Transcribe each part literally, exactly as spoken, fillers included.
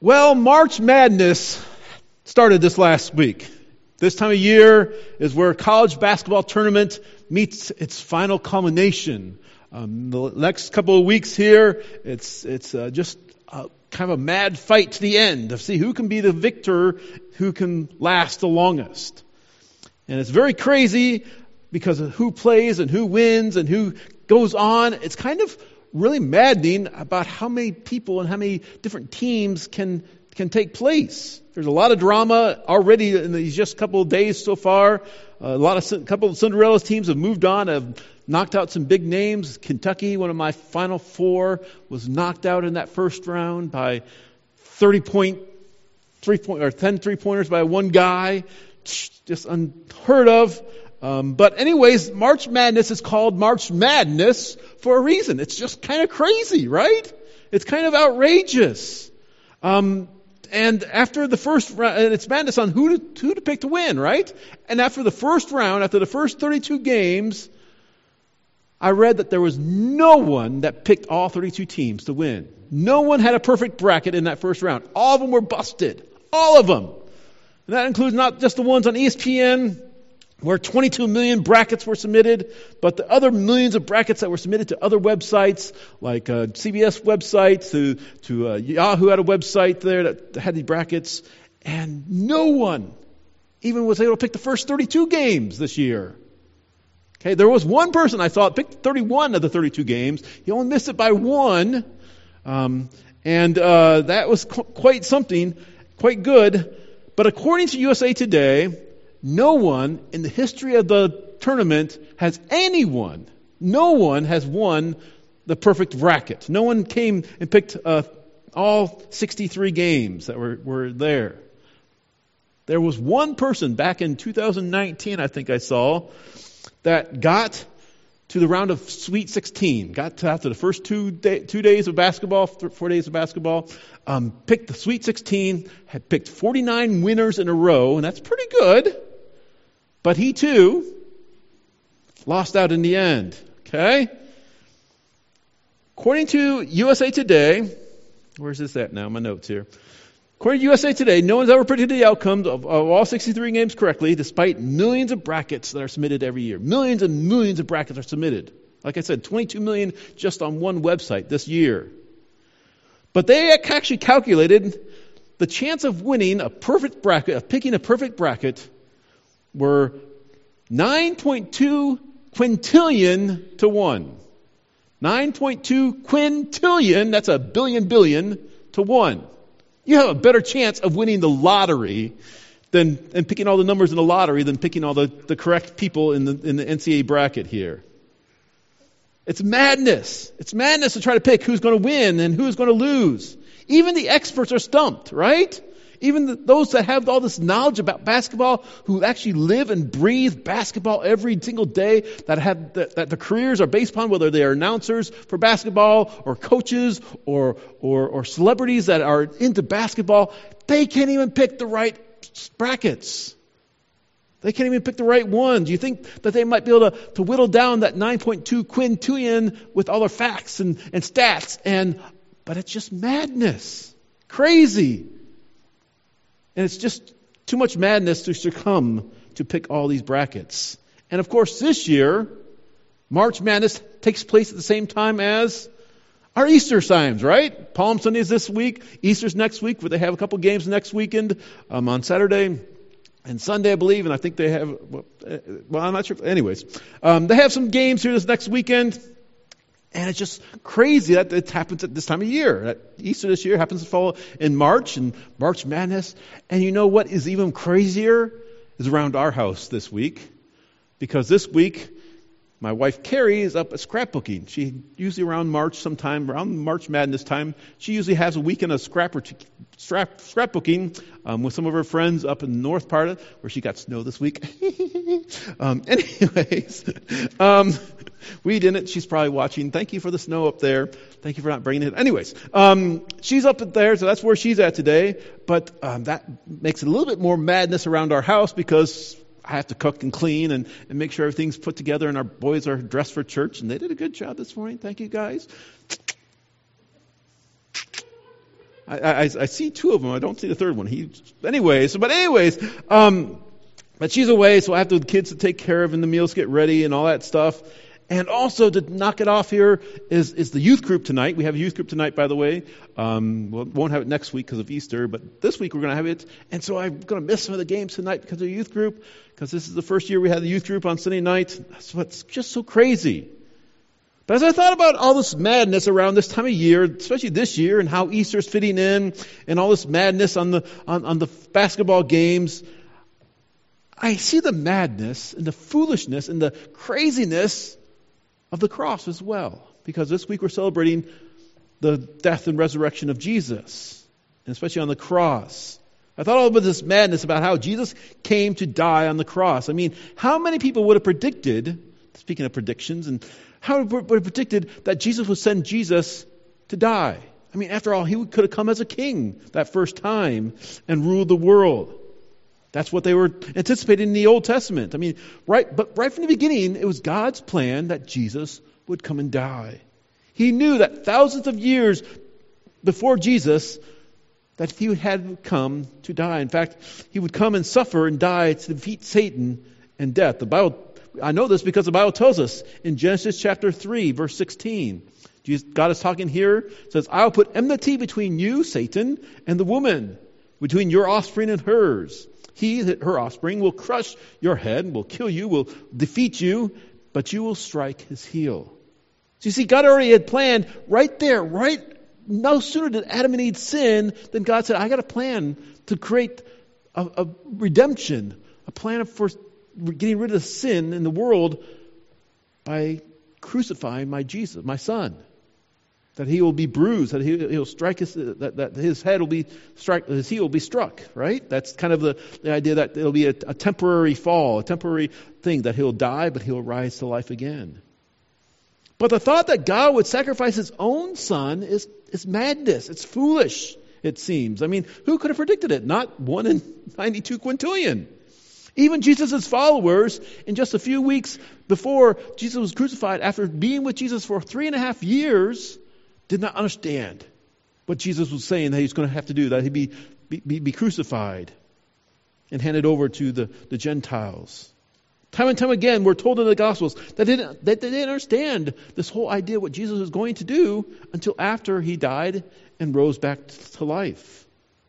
Well, March Madness started this last week. This time of year is where college basketball tournament meets its final culmination. Um, the next couple of weeks here, it's it's uh, just a, kind of a mad fight to the end to see who can be the victor, who can last the longest. And it's very crazy because of who plays and who wins and who goes on. It's kind of really maddening about how many people and how many different teams can can take place. There's a lot of drama already in these just couple of days so far. A lot of a couple of Cinderella teams have moved on, have knocked out some big names. Kentucky, one of my Final Four, was knocked out in that first round by thirty point three point or ten three pointers by one guy, just unheard of. Um, but anyways, March Madness is called March Madness for a reason. It's just kind of crazy, right? It's kind of outrageous. Um, and after the first round, and it's madness on who to, who to pick to win, right? And after the first round, after the first thirty-two games, I read that there was no one that picked all thirty-two teams to win. No one had a perfect bracket in that first round. All of them were busted. All of them. And that includes not just the ones on E S P N, where twenty-two million brackets were submitted, but the other millions of brackets that were submitted to other websites, like uh, C B S websites, to, to uh, Yahoo had a website there that had the brackets, and no one even was able to pick the first thirty-two games this year. Okay, there was one person I thought picked thirty-one of the thirty-two games. He only missed it by one, um, and uh, that was qu- quite something, quite good. But according to U S A Today, no one in the history of the tournament has anyone, no one has won the perfect bracket. No one came and picked uh, all sixty-three games that were, were there. There was one person back in two thousand nineteen, I think I saw, that got to the round of Sweet sixteen, got to after the first two day, two days of basketball, four days of basketball, um, picked the Sweet sixteen, had picked forty-nine winners in a row, and that's pretty good. But he too lost out in the end. Okay? According to U S A Today, where's this at now? My notes here. According to U S A Today, no one's ever predicted the outcomes of, of all sixty-three games correctly, despite millions of brackets that are submitted every year. Millions and millions of brackets are submitted. Like I said, twenty-two million just on one website this year. But they actually calculated the chance of winning a perfect bracket, of picking a perfect bracket, were nine point two quintillion to one. nine point two quintillion, that's a billion billion, to one. You have a better chance of winning the lottery than and picking all the numbers in the lottery than picking all the, the correct people in the in the N C double A bracket here. It's madness. It's madness to try to pick who's going to win and who's going to lose. Even the experts are stumped, right? Even the, those that have all this knowledge about basketball, who actually live and breathe basketball every single day, that have that, that the careers are based upon whether they are announcers for basketball or coaches or, or or celebrities that are into basketball, they can't even pick the right brackets. They can't even pick the right ones. You think that they might be able to, to whittle down that nine point two quintillion with all their facts and, and stats, and but it's just madness. Crazy. And it's just too much madness to succumb to pick all these brackets. And of course, this year, March Madness takes place at the same time as our Easter times, right? Palm Sunday is this week. Easter's next week, where they have a couple games next weekend um, on Saturday and Sunday, I believe. And I think they have, well, I'm not sure. Anyways, um, they have some games here this next weekend. And it's just crazy that it happens at this time of year. That Easter this year happens to fall in March, and March Madness. And you know what is even crazier is around our house this week. Because this week, my wife Carrie is up at scrapbooking. She usually around March sometime, around March Madness time, she usually has a weekend of scrap scrap scrapbooking um, with some of her friends up in the north part of where she got snow this week. um, anyways, um, we didn't. She's probably watching. Thank you for the snow up there. Thank you for not bringing it. Anyways, um, she's up there, so that's where she's at today. But um, that makes it a little bit more madness around our house because I have to cook and clean and, and make sure everything's put together and our boys are dressed for church. And they did a good job this morning. Thank you, guys. I, I, I see two of them. I don't see the third one. He, anyways, but anyways, um, but she's away, so I have the kids to take care of and the meals get ready and all that stuff. And also to knock it off here is, is the youth group tonight. We have a youth group tonight, by the way. Um, we won't have it next week because of Easter, but this week we're going to have it. And so I'm going to miss some of the games tonight because of the youth group, because this is the first year we had the youth group on Sunday night. That's what's just so crazy. But as I thought about all this madness around this time of year, especially this year, and how Easter's fitting in, and all this madness on the on, on the basketball games, I see the madness and the foolishness and the craziness of the cross as well. Because this week we're celebrating the death and resurrection of Jesus, and especially on the cross. I thought all about this madness about how Jesus came to die on the cross. I mean, how many people would have predicted, speaking of predictions, and how would have predicted that Jesus would send Jesus to die? I mean, after all, he could have come as a king that first time and ruled the world. That's what they were anticipating in the Old Testament. I mean, right, but right from the beginning, it was God's plan that Jesus would come and die. He knew that thousands of years before Jesus, that he had come to die. In fact, he would come and suffer and die to defeat Satan and death. The Bible, I know this because the Bible tells us in Genesis chapter three, verse sixteen. Jesus, God is talking here. It says, "I'll put enmity between you, Satan, and the woman, between your offspring and hers. He, her offspring, will crush your head, will kill you, will defeat you, but you will strike his heel." So you see, God already had planned right there, right no sooner did Adam and Eve sin than God said, I got a plan to create a, a redemption, a plan for getting rid of sin in the world by crucifying my Jesus, my son. That he will be bruised, that he, he'll strike his, that, that his head will be struck, his heel will be struck, right? That's kind of the, the idea that it'll be a, a temporary fall, a temporary thing, that he'll die, but he'll rise to life again. But the thought that God would sacrifice his own son is, is madness. It's foolish, it seems. I mean, who could have predicted it? Not one in ninety-two quintillion. Even Jesus' followers, in just a few weeks before Jesus was crucified, after being with Jesus for three and a half years, did not understand what Jesus was saying that he's going to have to do, that he'd be, be, be crucified and handed over to the, the Gentiles. Time and time again, we're told in the Gospels that they, didn't, that they didn't understand this whole idea what Jesus was going to do until after he died and rose back to life.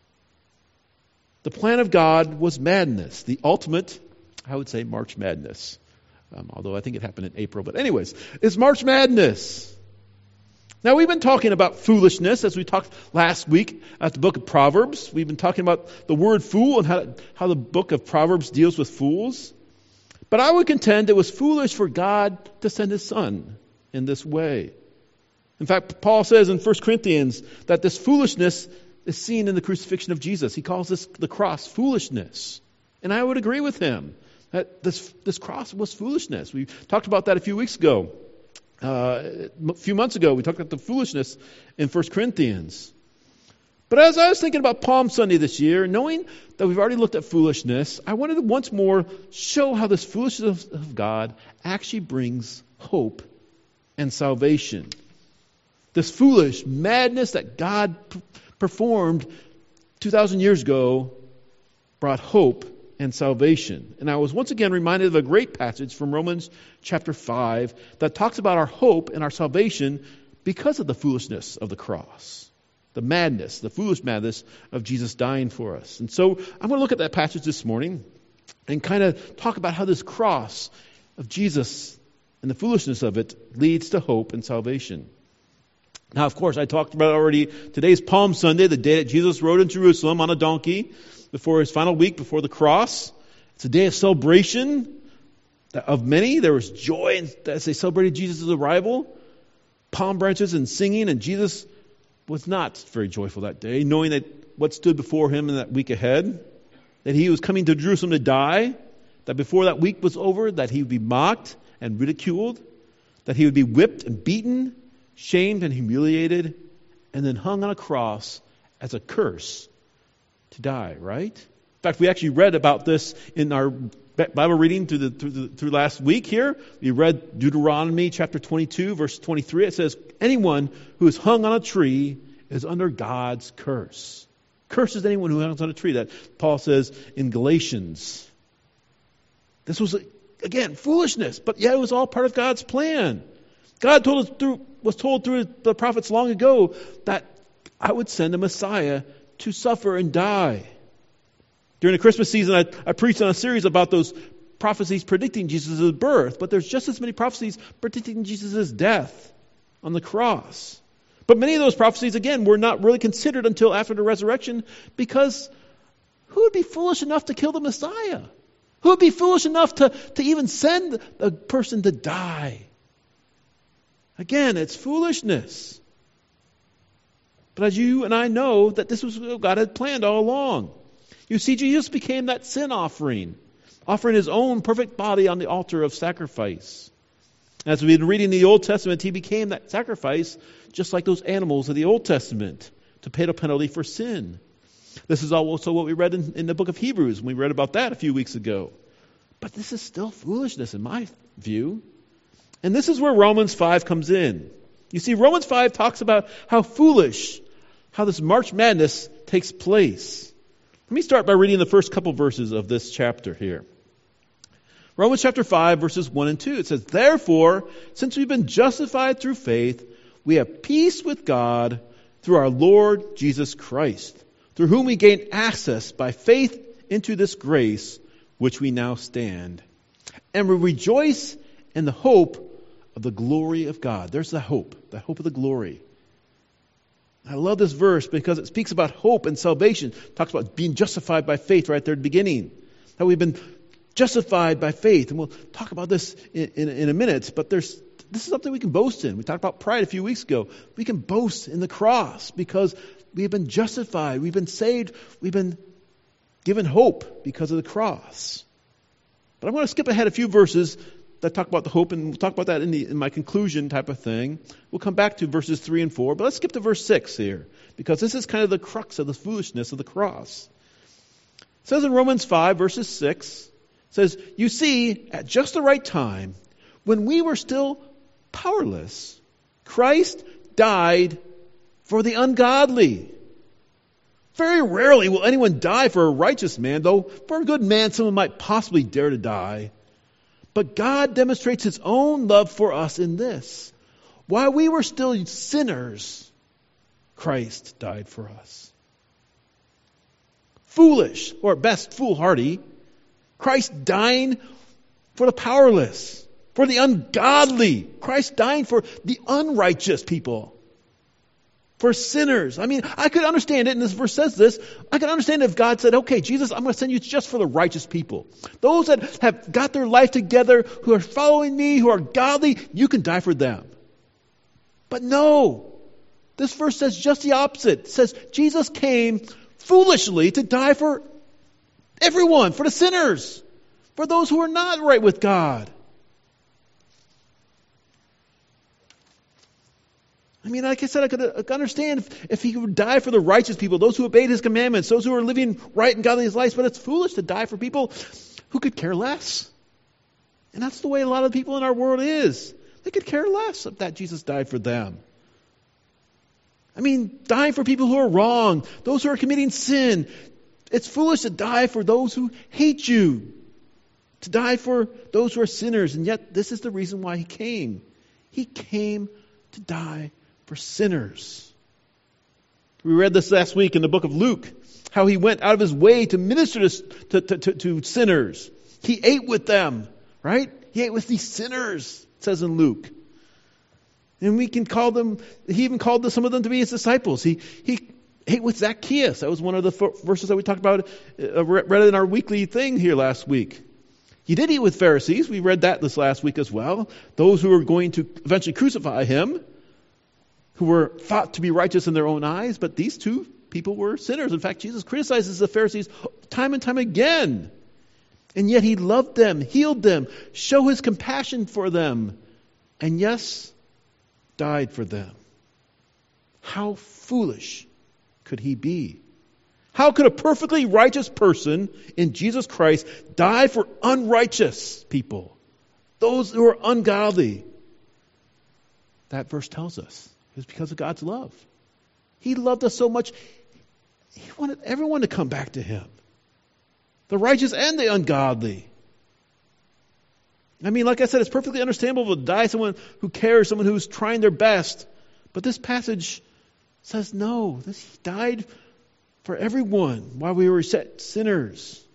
The plan of God was madness, the ultimate, I would say, March Madness. Um, although I think it happened in April. But anyways, it's March Madness. Now, we've been talking about foolishness as we talked last week at the book of Proverbs. We've been talking about the word fool and how, how the book of Proverbs deals with fools. But I would contend it was foolish for God to send his son in this way. In fact, Paul says in First Corinthians that this foolishness is seen in the crucifixion of Jesus. He calls this the cross foolishness. And I would agree with him that this, this cross was foolishness. We talked about that a few weeks ago. Uh, a few months ago, we talked about the foolishness in First Corinthians. But as I was thinking about Palm Sunday this year, knowing that we've already looked at foolishness, I wanted to once more show how this foolishness of God actually brings hope and salvation. This foolish madness that God p- performed two thousand years ago brought hope and salvation. And I was once again reminded of a great passage from Romans chapter five that talks about our hope and our salvation because of the foolishness of the cross. The madness, the foolish madness of Jesus dying for us. And so I'm going to look at that passage this morning and kind of talk about how this cross of Jesus and the foolishness of it leads to hope and salvation. Now, of course, I talked about already, today's Palm Sunday, the day that Jesus rode in Jerusalem on a donkey before his final week, before the cross. It's a day of celebration of many. There was joy as they celebrated Jesus' arrival, palm branches and singing, and Jesus was not very joyful that day, knowing that what stood before him in that week ahead, that he was coming to Jerusalem to die, that before that week was over, that he would be mocked and ridiculed, that he would be whipped and beaten, shamed and humiliated, and then hung on a cross as a curse to die, right? In fact, we actually read about this in our Bible reading through the through, the, through last week here. We read Deuteronomy chapter twenty-two, verse twenty-three. It says, anyone who is hung on a tree is under God's curse. Cursed is anyone who hangs on a tree, that Paul says in Galatians. This was, again, foolishness, but yet it was all part of God's plan. God told us through, was told through the prophets long ago that I would send a Messiah to suffer and die. During the Christmas season, I, I preached on a series about those prophecies predicting Jesus' birth, but there's just as many prophecies predicting Jesus' death on the cross. But many of those prophecies, again, were not really considered until after the resurrection, because who would be foolish enough to kill the Messiah? Who would be foolish enough to, to even send a person to die? Again, it's foolishness. But as you and I know, that this was what God had planned all along. You see, Jesus became that sin offering, offering his own perfect body on the altar of sacrifice. As we've been reading the Old Testament, he became that sacrifice just like those animals of the Old Testament to pay the penalty for sin. This is also what we read in, in the book of Hebrews. We read about that a few weeks ago. But this is still foolishness in my view. And this is where Romans five comes in. You see, Romans five talks about how foolish, how this March Madness takes place. Let me start by reading the first couple verses of this chapter here. Romans chapter five, verses one and two. It says, "Therefore, since we've been justified through faith, we have peace with God through our Lord Jesus Christ, through whom we gain access by faith into this grace which we now stand. And we rejoice in the hope of the glory of God." There's the hope, the hope of the glory. I love this verse because it speaks about hope and salvation. It talks about being justified by faith right there at the beginning. How we've been justified by faith. And we'll talk about this in, in, in a minute, but there's this is something we can boast in. We talked about pride a few weeks ago. We can boast in the cross because we've been justified. We've been saved. We've been given hope because of the cross. But I'm going to skip ahead a few verses that talk about the hope, and we'll talk about that in, the, in my conclusion type of thing. We'll come back to verses three and four, but let's skip to verse six here, because this is kind of the crux of the foolishness of the cross. It says in Romans five, verses six, it says, "You see, at just the right time, when we were still powerless, Christ died for the ungodly." Very rarely will anyone die for a righteous man, though for a good man someone might possibly dare to die. But God demonstrates his own love for us in this: while we were still sinners, Christ died for us. Foolish, or at best foolhardy, Christ dying for the powerless, for the ungodly. Christ dying for the unrighteous people, for sinners. I mean, I could understand it, and this verse says this. I could understand if God said, "Okay, Jesus, I'm going to send you just for the righteous people. Those that have got their life together, who are following me, who are godly, you can die for them." But no. This verse says just the opposite. It says Jesus came foolishly to die for everyone, for the sinners, for those who are not right with God. I mean, like I said, I could, I could understand if, if he would die for the righteous people, those who obeyed his commandments, those who are living right and godly lives, but it's foolish to die for people who could care less. And that's the way a lot of people in our world is. They could care less that Jesus died for them. I mean, dying for people who are wrong, those who are committing sin. It's foolish to die for those who hate you, to die for those who are sinners. And yet, this is the reason why he came. He came to die for sinners. We read this last week in the book of Luke, how he went out of his way to minister to, to, to, to sinners. He ate with them, right? He ate with these sinners, it says in Luke. And we can call them, he even called some of them to be his disciples. He he ate with Zacchaeus. That was one of the verses that we talked about, uh, read in our weekly thing here last week. He did eat with Pharisees. We read that this last week as well. Those who were going to eventually crucify him, who were thought to be righteous in their own eyes, but these two people were sinners. In fact, Jesus criticizes the Pharisees time and time again. And yet he loved them, healed them, showed his compassion for them, and yes, died for them. How foolish could he be? How could a perfectly righteous person in Jesus Christ die for unrighteous people, those who are ungodly? That verse tells us it's because of God's love. He loved us so much, he wanted everyone to come back to him. The righteous and the ungodly. I mean, like I said, it's perfectly understandable to die someone who cares, someone who's trying their best. But this passage says no. This, he died for everyone while we were yet sinners.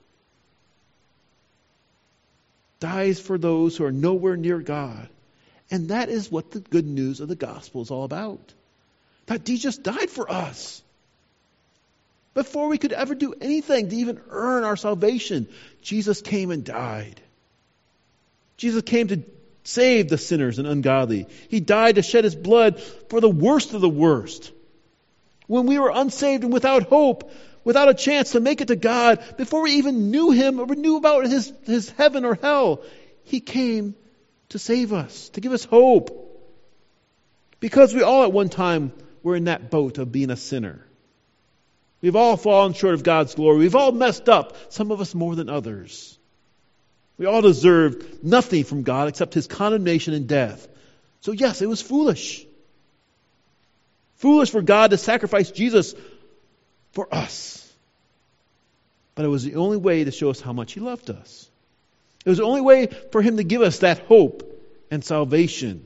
Dies for those who are nowhere near God. And that is what the good news of the gospel is all about. That Jesus died for us. Before we could ever do anything to even earn our salvation, Jesus came and died. Jesus came to save the sinners and ungodly. He died to shed his blood for the worst of the worst. When we were unsaved and without hope, without a chance to make it to God, before we even knew him or knew about his, his heaven or hell, he came to save us, to give us hope. Because we all at one time were in that boat of being a sinner. We've all fallen short of God's glory. We've all messed up, some of us more than others. We all deserved nothing from God except his condemnation and death. So yes, it was foolish. Foolish for God to sacrifice Jesus for us. But it was the only way to show us how much he loved us. It was the only way for him to give us that hope and salvation.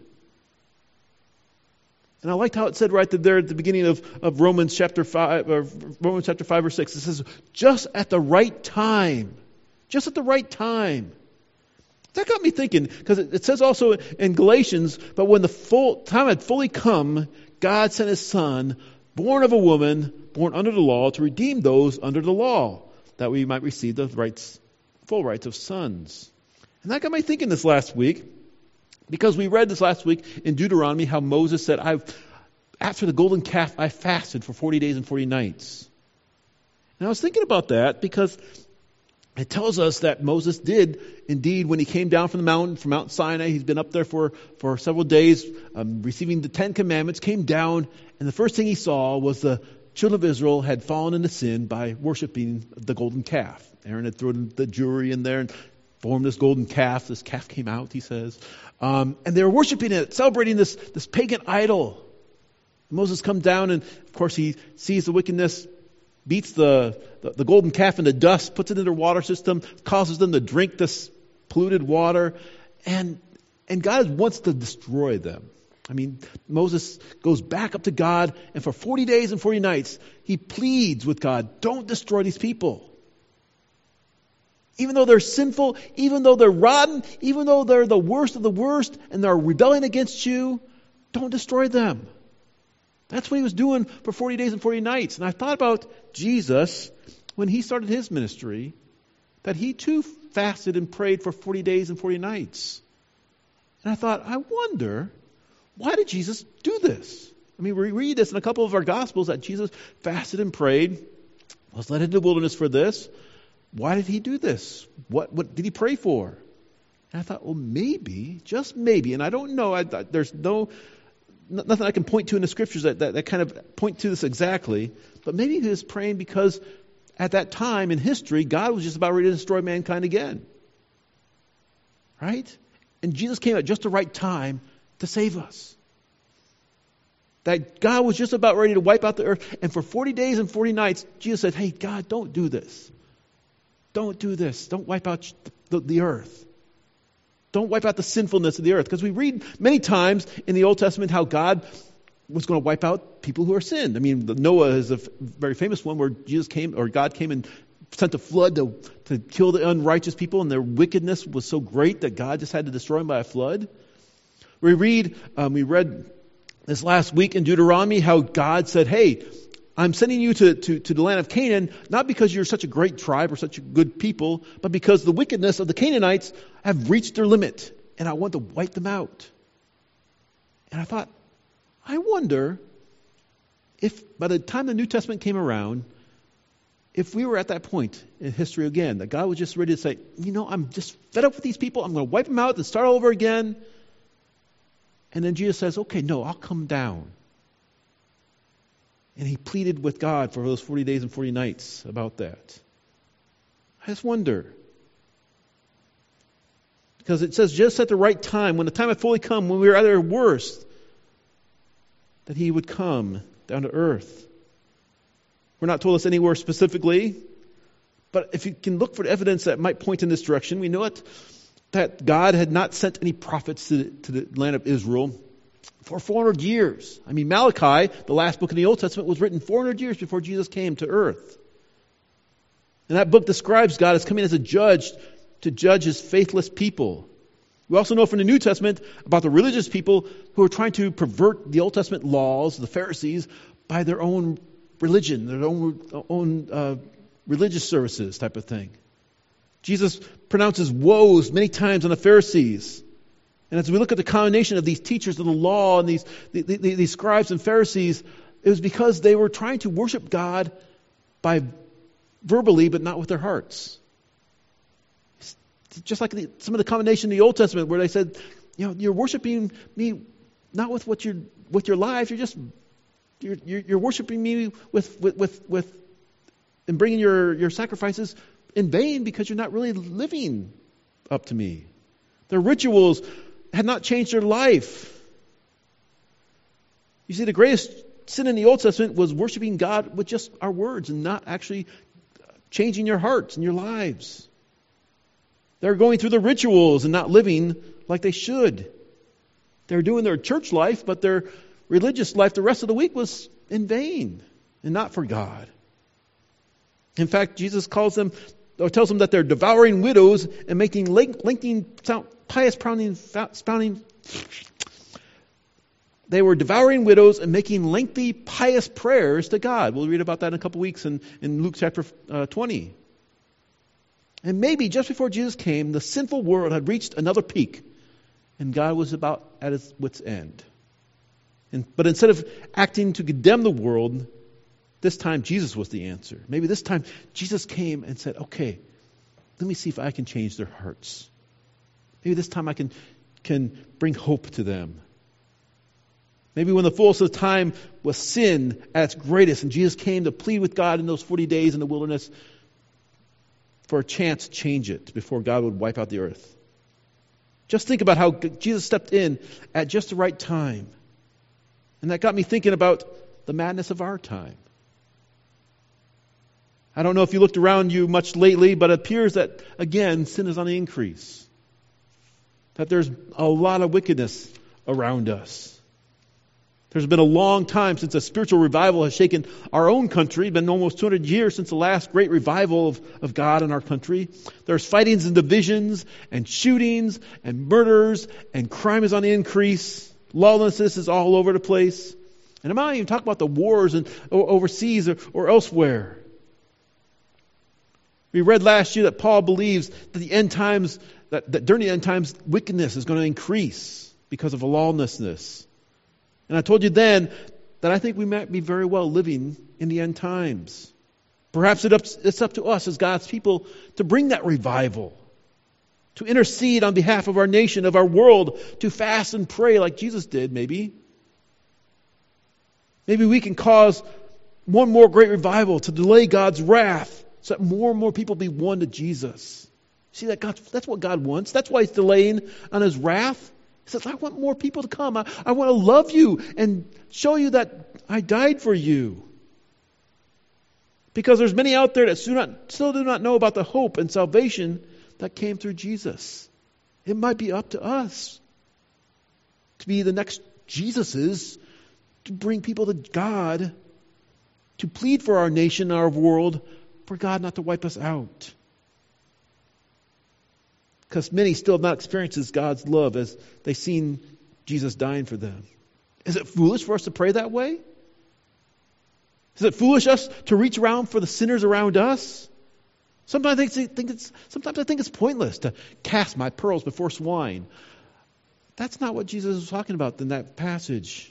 And I liked how it said right there at the beginning of, of Romans chapter five, or Romans chapter five or six. It says, just at the right time. Just at the right time. That got me thinking, because it, it says also in Galatians, but when the full time had fully come, God sent his Son, born of a woman, born under the law, to redeem those under the law, that we might receive the rights, full rights of sons. And that got me thinking this last week, because we read this last week in Deuteronomy how Moses said, "I've after the golden calf, I fasted for forty days and forty nights." And I was thinking about that because it tells us that Moses did indeed, when he came down from the mountain, from Mount Sinai, he's been up there for, for several days, um, receiving the Ten Commandments, came down, and the first thing he saw was the children of Israel had fallen into sin by worshiping the golden calf. Aaron had thrown the jewelry in there and formed this golden calf. This calf came out, he says. Um, and they were worshiping it, celebrating this, this pagan idol. Moses comes down, and of course he sees the wickedness, beats the, the, the golden calf into dust, puts it in their water system, causes them to drink this polluted water, and and God wants to destroy them. I mean, Moses goes back up to God, and for forty days and forty nights, he pleads with God, don't destroy these people. Even though they're sinful, even though they're rotten, even though they're the worst of the worst, and they're rebelling against you, don't destroy them. That's what he was doing for forty days and forty nights. And I thought about Jesus when he started his ministry, that he too fasted and prayed for forty days and forty nights. And I thought, I wonder, why did Jesus do this? I mean, we read this in a couple of our Gospels that Jesus fasted and prayed, was led into the wilderness for this. Why did he do this? What, what did he pray for? And I thought, well, maybe, just maybe, and I don't know, I, there's no... nothing I can point to in the scriptures that, that, that kind of point to this exactly. But maybe he was praying because at that time in history, God was just about ready to destroy mankind again. Right? And Jesus came at just the right time to save us. That God was just about ready to wipe out the earth. And for forty days and forty nights, Jesus said, hey, God, don't do this. Don't do this. Don't wipe out the, the earth. Don't wipe out the sinfulness of the earth. Because we read many times in the Old Testament how God was going to wipe out people who are sinned. I mean, Noah is a very famous one where Jesus came, or God came and sent a flood to, to kill the unrighteous people, and their wickedness was so great that God just had to destroy them by a flood. We read, um, we read this last week in Deuteronomy how God said, hey, I'm sending you to, to, to the land of Canaan, not because you're such a great tribe or such a good people, but because the wickedness of the Canaanites have reached their limit, and I want to wipe them out. And I thought, I wonder if by the time the New Testament came around, if we were at that point in history again, that God was just ready to say, you know, I'm just fed up with these people, I'm going to wipe them out and start all over again. And then Jesus says, okay, no, I'll come down. And he pleaded with God for those forty days and forty nights about that. I just wonder. Because it says just at the right time, when the time had fully come, when we were at our worst, that he would come down to earth We're not told this anywhere specifically. But if you can look for evidence that might point in this direction, we know it, that God had not sent any prophets to the, to the land of Israel for four hundred years. I mean, Malachi, the last book in the Old Testament, was written four hundred years before Jesus came to earth. And that book describes God as coming as a judge to judge his faithless people. We also know from the New Testament about the religious people who are trying to pervert the Old Testament laws, the Pharisees, by their own religion, their own, own uh, religious services type of thing. Jesus pronounces woes many times on the Pharisees. And as we look at the condemnation of these teachers of the law and these, the, the, these scribes and Pharisees, it was because they were trying to worship God by verbally, but not with their hearts. It's just like the, some of the condemnation in the Old Testament where they said, you know, you're worshiping me not with what you're, with your life, you're just, you're, you're, you're worshiping me with, with, with, with, and bringing your, your sacrifices in vain because you're not really living up to me. Their rituals had not changed their life. You see, the greatest sin in the Old Testament was worshiping God with just our words and not actually changing your hearts and your lives. They're going through the rituals and not living like they should. They're doing their church life, but their religious life the rest of the week was in vain and not for God. In fact, Jesus calls them, or tells them that they're devouring widows and making lengthy, pious pounding, spouting. They were devouring widows and making lengthy, pious prayers to God. We'll read about that in a couple weeks in, in Luke chapter uh, twenty. And maybe just before Jesus came, the sinful world had reached another peak, and God was about at its wit's end. And, but instead of acting to condemn the world, this time Jesus was the answer. Maybe this time Jesus came and said, okay, let me see if I can change their hearts. Maybe this time I can, can bring hope to them. Maybe when the fullness of time was sin at its greatest and Jesus came to plead with God in those forty days in the wilderness for a chance to change it before God would wipe out the earth. Just think about how Jesus stepped in at just the right time. And that got me thinking about the madness of our time. I don't know if you looked around you much lately, but it appears that, again, sin is on the increase. That there's a lot of wickedness around us. There's been a long time since a spiritual revival has shaken our own country. It's been almost two hundred years since the last great revival of, of God in our country. There's fightings and divisions and shootings and murders and crime is on the increase. Lawlessness is all over the place. And I'm not even talking about the wars and, overseas or, or elsewhere. We read last year that Paul believes that the end times, that, that during the end times, wickedness is going to increase because of lawlessness. And I told you then that I think we might be very well living in the end times. Perhaps it's up to us as God's people to bring that revival, to intercede on behalf of our nation, of our world, to fast and pray like Jesus did, maybe. Maybe we can cause one more great revival to delay God's wrath so that more and more people be won to Jesus. See, that God, that's what God wants. That's why He's delaying on His wrath. He says, I want more people to come. I, I want to love you and show you that I died for you. Because there's many out there that still, not, still do not know about the hope and salvation that came through Jesus. It might be up to us to be the next Jesuses, to bring people to God, to plead for our nation, our world, for God not to wipe us out. Because many still have not experienced God's love as they've seen Jesus dying for them. Is it foolish for us to pray that way? Is it foolish us to reach around for the sinners around us? Sometimes I think it's, sometimes I think it's pointless to cast my pearls before swine. That's not what Jesus was talking about in that passage.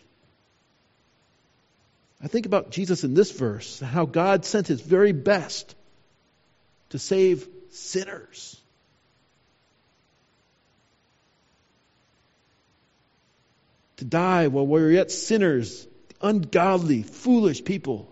I think about Jesus in this verse, how God sent His very best to save sinners. To die while we were yet sinners, ungodly, foolish people.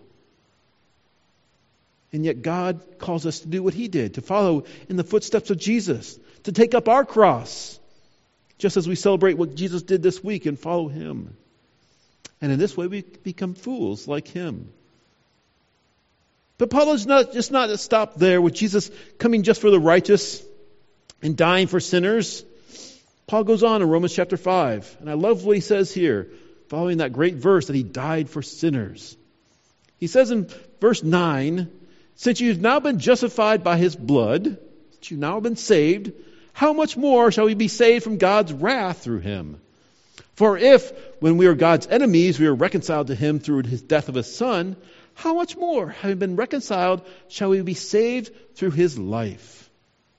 And yet God calls us to do what He did, to follow in the footsteps of Jesus, to take up our cross, just as we celebrate what Jesus did this week and follow Him. And in this way we become fools like Him. But Paul is not just not stopped there with Jesus coming just for the righteous and dying for sinners. Paul goes on in Romans chapter five, and I love what he says here, following that great verse that he died for sinners. He says in verse nine, since you've now been justified by his blood, since you've now been saved, how much more shall we be saved from God's wrath through him? For if, when we were God's enemies, we were reconciled to him through his death of his son, how much more, having been reconciled, shall we be saved through his life?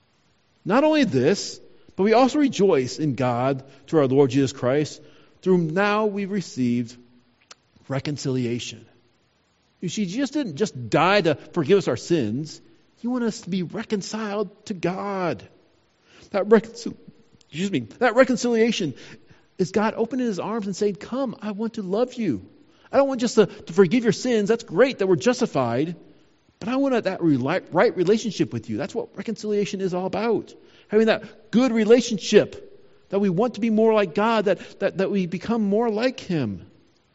Not only this, but we also rejoice in God through our Lord Jesus Christ, through whom now we've received reconciliation. You see, Jesus didn't just die to forgive us our sins. He wanted us to be reconciled to God. That, reconcil- excuse me, that reconciliation is God opening his arms and saying, come, I want to love you. I don't want just to, to forgive your sins. That's great that we're justified. But I want that right relationship with you. That's what reconciliation is all about. Having that good relationship, that we want to be more like God, that, that, that we become more like him.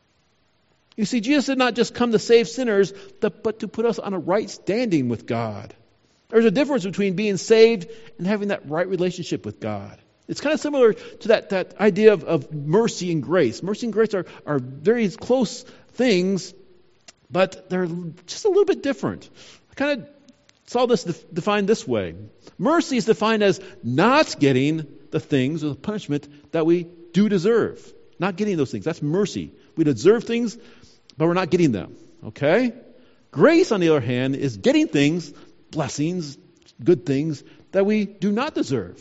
You see, Jesus did not just come to save sinners, but to put us on a right standing with God. There's a difference between being saved and having that right relationship with God. It's kind of similar to that, that idea of, of mercy and grace. Mercy and grace are, are very close things, but they're just a little bit different. I kind of saw this def- defined this way. Mercy is defined as not getting the things or the punishment that we do deserve. Not getting those things. That's mercy. We deserve things, but we're not getting them. Okay? Grace, on the other hand, is getting things, blessings, good things, that we do not deserve.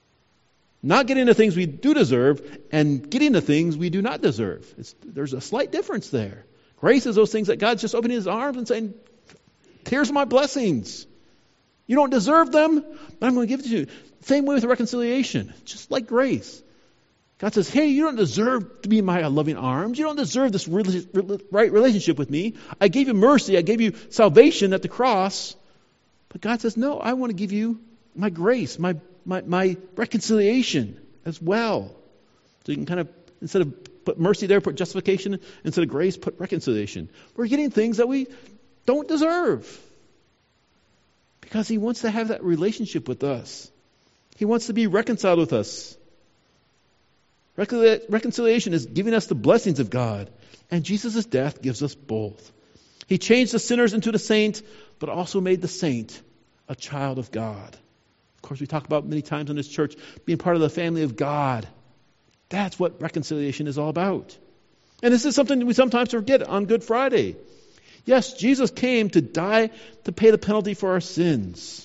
Not getting the things we do deserve and getting the things we do not deserve. It's, there's a slight difference there. Grace is those things that God's just opening his arms and saying, here's my blessings. You don't deserve them, but I'm going to give it to you. Same way with reconciliation, just like grace. God says, hey, you don't deserve to be in my loving arms. You don't deserve this really, really, right relationship with me. I gave you mercy. I gave you salvation at the cross. But God says, no, I want to give you my grace, my My, my reconciliation as well. So you can kind of, instead of put mercy there, put justification. Instead of grace, put reconciliation. We're getting things that we don't deserve. Because he wants to have that relationship with us. He wants to be reconciled with us. Recon- reconciliation is giving us the blessings of God. And Jesus' death gives us both. He changed the sinners into the saint, but also made the saint a child of God. Of course, we talk about many times in this church being part of the family of God. That's what reconciliation is all about. And this is something we sometimes forget on Good Friday. Yes, Jesus came to die to pay the penalty for our sins.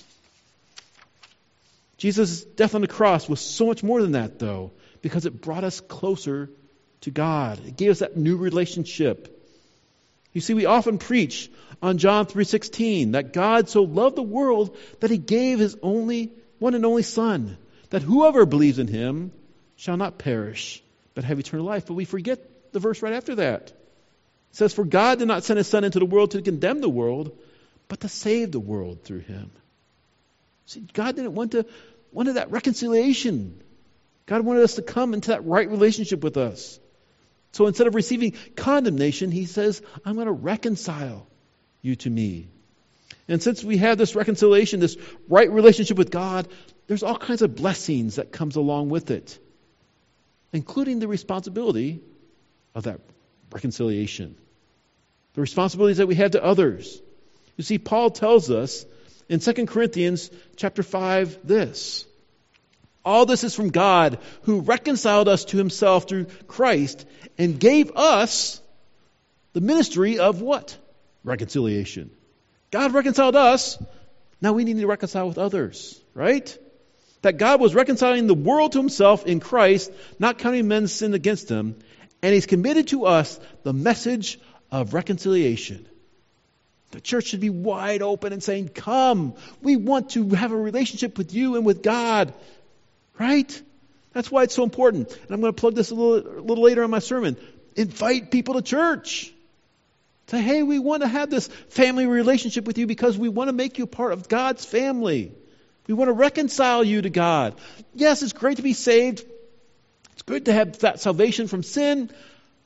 Jesus' death on the cross was so much more than that, though, because it brought us closer to God. It gave us that new relationship. You see, we often preach on John three sixteen that God so loved the world that he gave his only one and only Son, that whoever believes in him shall not perish, but have eternal life. But we forget the verse right after that. It says, for God did not send his Son into the world to condemn the world, but to save the world through him. See, God didn't want to wanted that reconciliation. God wanted us to come into that right relationship with us. So instead of receiving condemnation, he says, I'm going to reconcile you to me. And since we have this reconciliation, this right relationship with God, there's all kinds of blessings that comes along with it, including the responsibility of that reconciliation. The responsibilities that we have to others. You see, Paul tells us in Second Corinthians chapter five this. All this is from God, who reconciled us to himself through Christ and gave us the ministry of what? Reconciliation. God reconciled us. Now we need to reconcile with others, right? That God was reconciling the world to himself in Christ, not counting men's sin against him. And he's committed to us the message of reconciliation. The church should be wide open and saying, come, we want to have a relationship with you and with God. Right? That's why it's so important. And I'm going to plug this a little, a little later in my sermon. Invite people to church. Say, hey, we want to have this family relationship with you because we want to make you part of God's family. We want to reconcile you to God. Yes, it's great to be saved. It's good to have that salvation from sin.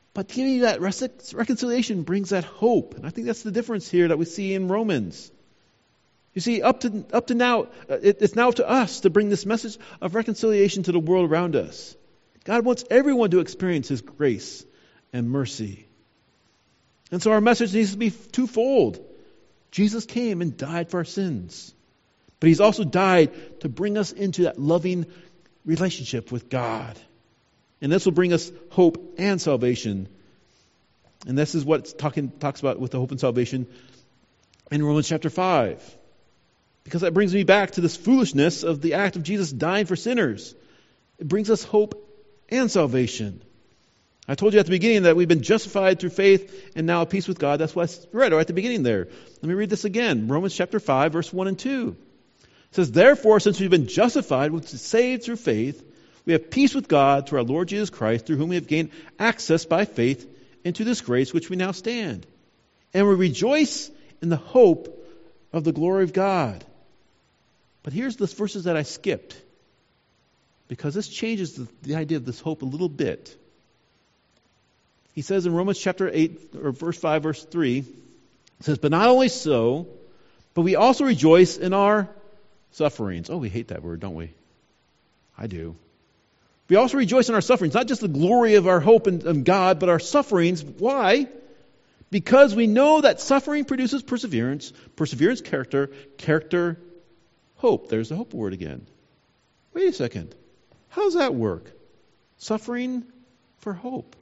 But giving you that reconciliation brings that hope. And I think that's the difference here that we see in Romans. You see, up to up to now, it's now up to us to bring this message of reconciliation to the world around us. God wants everyone to experience His grace and mercy. And so our message needs to be twofold. Jesus came and died for our sins. But He's also died to bring us into that loving relationship with God. And this will bring us hope and salvation. And this is what it talking, talks about with the hope and salvation in Romans chapter five. Because that brings me back to this foolishness of the act of Jesus dying for sinners. It brings us hope and salvation. I told you at the beginning that we've been justified through faith and now at peace with God. That's what I read right at the beginning there. Let me read this again. Romans chapter five, verse one and two. It says, therefore, since we've been justified, we've been saved through faith, we have peace with God through our Lord Jesus Christ, through whom we have gained access by faith into this grace which we now stand. And we rejoice in the hope of the glory of God. But here's the verses that I skipped, because this changes the, the idea of this hope a little bit. He says in Romans chapter eight, or verse five, verse three, it says, but not only so, but we also rejoice in our sufferings. Oh, we hate that word, don't we? I do. We also rejoice in our sufferings, not just the glory of our hope in, in God, but our sufferings. Why? Because we know that suffering produces perseverance, perseverance, character, character, hope. There's the hope word again. Wait a second. How does that work? Suffering for hope.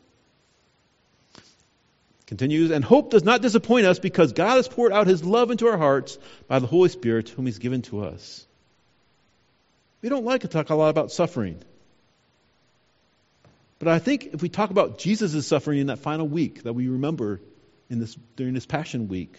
Continues, and hope does not disappoint us because God has poured out His love into our hearts by the Holy Spirit whom He's given to us. We don't like to talk a lot about suffering. But I think if we talk about Jesus' suffering in that final week that we remember in this during this Passion Week,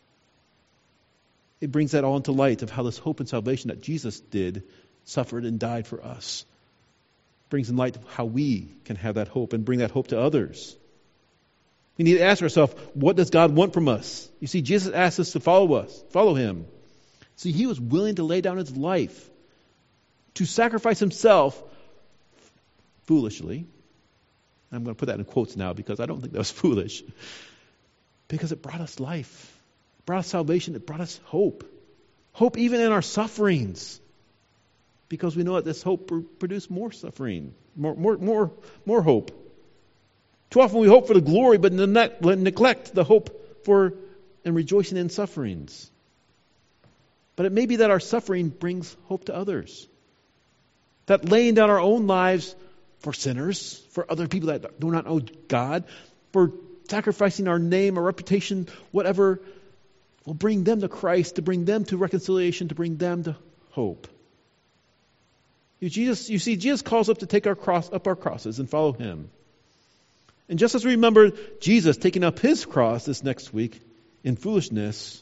it brings that all into light of how this hope and salvation that Jesus did, suffered and died for us. It brings in light of how we can have that hope and bring that hope to others. We need to ask ourselves, what does God want from us? You see, Jesus asked us to follow us, follow Him. See, He was willing to lay down His life, to sacrifice Himself foolishly. I'm going to put that in quotes now because I don't think that was foolish. Because it brought us life. It brought us salvation. It brought us hope. Hope even in our sufferings. Because we know that this hope produces more suffering, more, more, more, more hope. Too often we hope for the glory, but neglect the hope for and rejoicing in sufferings. But it may be that our suffering brings hope to others. That laying down our own lives for sinners, for other people that do not know God, for sacrificing our name, our reputation, whatever, will bring them to Christ, to bring them to reconciliation, to bring them to hope. You, Jesus, you see, Jesus calls us to take our cross up our crosses and follow Him. And just as we remember Jesus taking up His cross this next week in foolishness,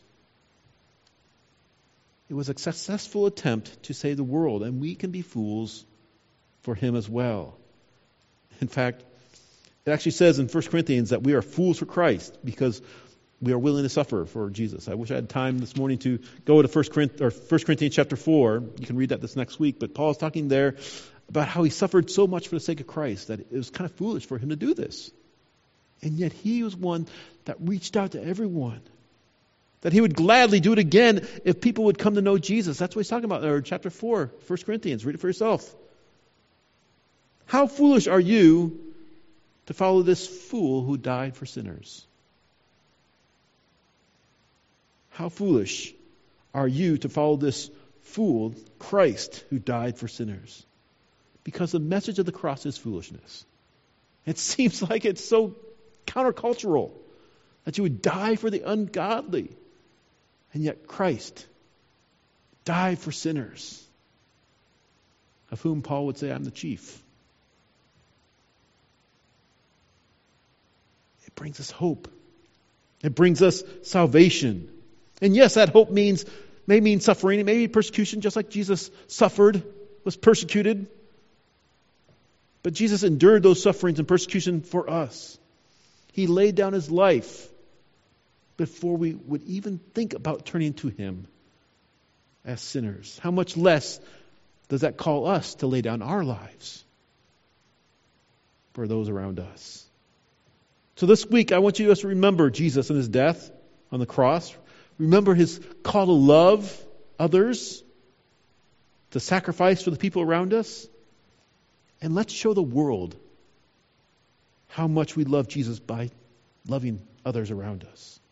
it was a successful attempt to save the world, and we can be fools for Him as well. In fact, it actually says in First Corinthians that we are fools for Christ because we are willing to suffer for Jesus. I wish I had time this morning to go to First Corinthians chapter four. You can read that this next week. But Paul is talking there about how he suffered so much for the sake of Christ that it was kind of foolish for him to do this. And yet he was one that reached out to everyone. That he would gladly do it again if people would come to know Jesus. That's what he's talking about in chapter four, First Corinthians. Read it for yourself. How foolish are you to follow this fool who died for sinners? How foolish are you to follow this fool, Christ, who died for sinners? Because the message of the cross is foolishness. It seems like it's so countercultural that you would die for the ungodly. And yet Christ died for sinners, of whom Paul would say, I'm the chief. It brings us hope. It brings us salvation. And yes, that hope means may mean suffering. It may be persecution, just like Jesus suffered, was persecuted. But Jesus endured those sufferings and persecution for us. He laid down His life before we would even think about turning to Him as sinners. How much less does that call us to lay down our lives for those around us? So this week, I want you to remember Jesus and his death on the cross. Remember his call to love others, to sacrifice for the people around us. And let's show the world how much we love Jesus by loving others around us.